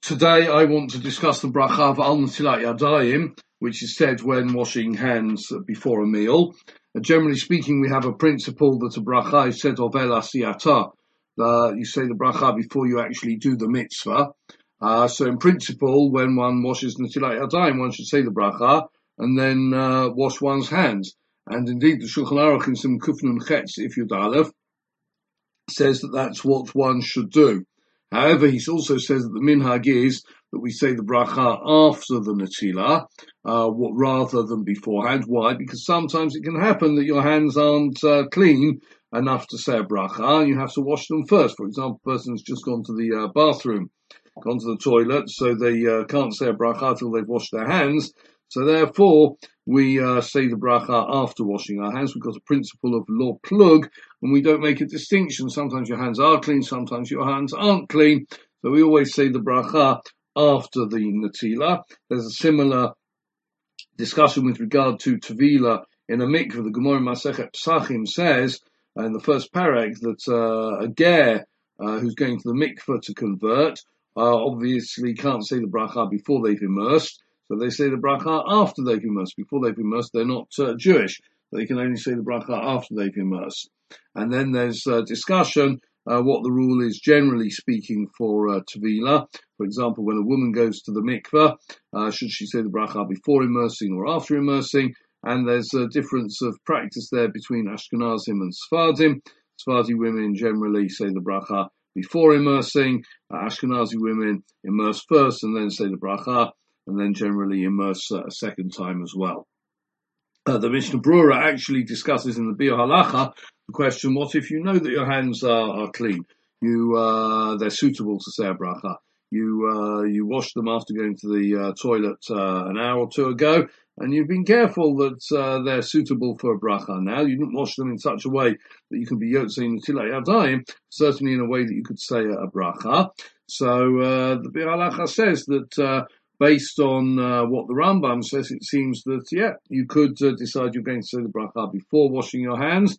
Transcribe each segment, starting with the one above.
Today I want to discuss the bracha of Al Natilat Yadayim, which is said when washing hands before a meal. Generally speaking, we have a principle that a bracha is said of El Asiyata. You say the bracha before you actually do the mitzvah. So in principle, when one washes Natilat Yadayim, one should say the bracha and then wash one's hands. And indeed, the Shulchan Aruch in some Kuf Nun Chetz, if Yud Aleph, says that that's what one should do. However, he also says that the minhag is that we say the bracha after the netilah, rather than beforehand. Why? Because sometimes it can happen that your hands aren't clean enough to say a bracha, and you have to wash them first. For example, a person's just gone to the bathroom, gone to the toilet, so they can't say a bracha until they've washed their hands. So therefore, we say the bracha after washing our hands. We've got a principle of lo plug, and we don't make a distinction. Sometimes your hands are clean, sometimes your hands aren't clean. So we always say the bracha after the netilah. There's a similar discussion with regard to tevilah in a mikveh. The Gemara Masechet Pesachim says in the first parak that a ger who's going to the mikveh to convert obviously can't say the bracha before they've immersed. So they say the bracha after they've immersed. Before they've immersed, they're not Jewish. They can only say the bracha after they've immersed. And then there's discussion what the rule is generally speaking for tevilah. For example, when a woman goes to the mikveh, should she say the bracha before immersing or after immersing? And there's a difference of practice there between Ashkenazim and Sephardim. Sephardi women generally say the bracha before immersing. Ashkenazi women immerse first and then say the bracha, and then generally immerse a second time as well. The Mishnah Brura actually discusses in the Biur Halacha the question: what if you know that your hands are clean? They're suitable to say a bracha. You washed them after going to the toilet an hour or two ago, and you've been careful that they're suitable for a bracha. Now you didn't wash them in such a way that you can be yotzei netilat yadayim, certainly in a way that you could say a bracha. So the Biur Halacha says that. Based on what the Rambam says, it seems that, you could decide you're going to say the bracha before washing your hands.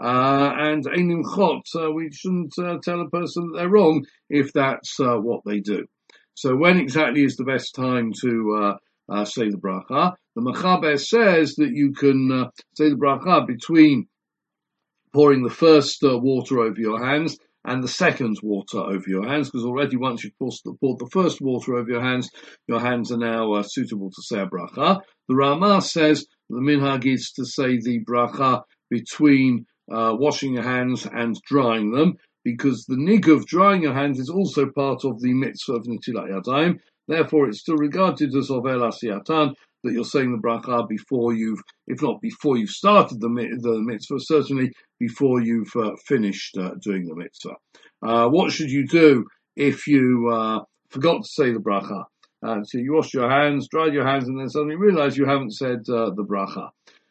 And Einim Chot, we shouldn't tell a person that they're wrong if that's what they do. So when exactly is the best time to say the bracha? The Mechaber says that you can say the bracha between pouring the first water over your hands and the second water over your hands, because already once you've poured the first water over your hands are now suitable to say a bracha. The Ramah says the minhag is to say the bracha between washing your hands and drying them, because the nig of drying your hands is also part of the mitzvah of Netilat Yadayim. Therefore, it's still regarded as of El Asiyatan, that you're saying the bracha before if not before you've started the mitzvah, certainly before you've finished doing the mitzvah. What should you do if you forgot to say the bracha? So you washed your hands, dried your hands, and then suddenly realize you haven't said the bracha.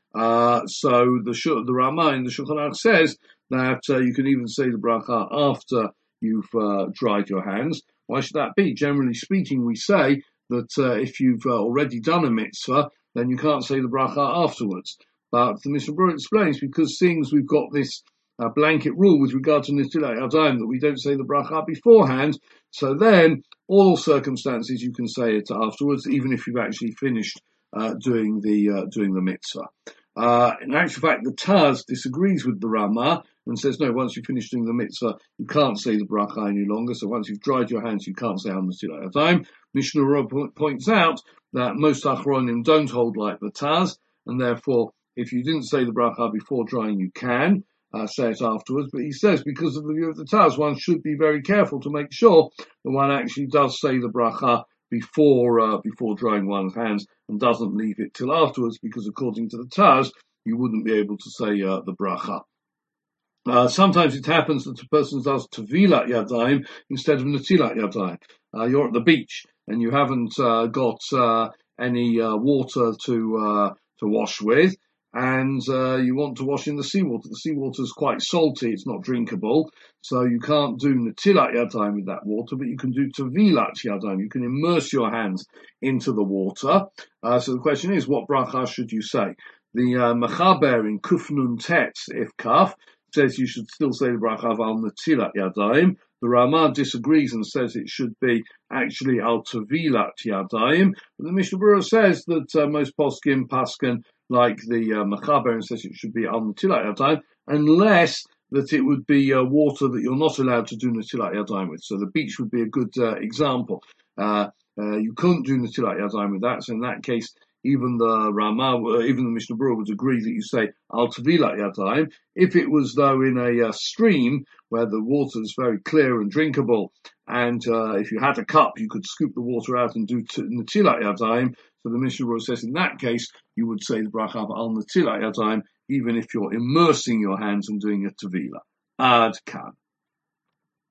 So the Ramah in the Shulchan Aruch says that you can even say the bracha after you've dried your hands. Why should that be? Generally speaking, we say that if you've already done a mitzvah, then you can't say the bracha afterwards. But the Mishnah Brura explains, because seeing as we've got this blanket rule with regard to Netilat Yadayim that we don't say the bracha beforehand, so then all circumstances you can say it afterwards, even if you've actually finished doing the mitzvah. In actual fact, the Taz disagrees with the Ramah and says, no, once you finish doing the mitzvah, you can't say the bracha any longer. So once you've dried your hands, you can't say Al Netilat Yadayim. Mishnah Brura points out that most Achronim don't hold like the Taz, and therefore, if you didn't say the bracha before drying, you can say it afterwards. But he says, because of the view of the Taz, one should be very careful to make sure that one actually does say the bracha before drying one's hands and doesn't leave it till afterwards, because according to the Taz, you wouldn't be able to say the bracha. Sometimes it happens that a person does tevilat yadayim instead of netilat yadayim. You're at the beach and you haven't got any water to wash with, and you want to wash in the seawater. The seawater is quite salty; it's not drinkable, so you can't do netilat yadayim with that water, but you can do tevilat yadayim. You can immerse your hands into the water. So the question is, what bracha should you say? The Mechaber in Kuf Nun Tet, if Kaf, says you should still say the bracha of Al Netilat Yadayim. The The Ramah disagrees and says it should be actually al tevilat yadayim. But the Mishnah Berurah says that most poskim paskin like the Mechaber and says it should be al netilat yadayim, unless that it would be water that you're not allowed to do netilat yadayim with. So the beach would be a good example. You couldn't do netilat yadayim with that. So in that case, even the Ramah, even the Mishnah Berurah would agree that you say al tevilat yadayim. If it was though in a stream where the water is very clear and drinkable, and if you had a cup, you could scoop the water out and do netilat yadayim. So the Mishnah Berurah says in that case, you would say the bracha al netilat yadayim, even if you're immersing your hands and doing a tevilah. Ad kan.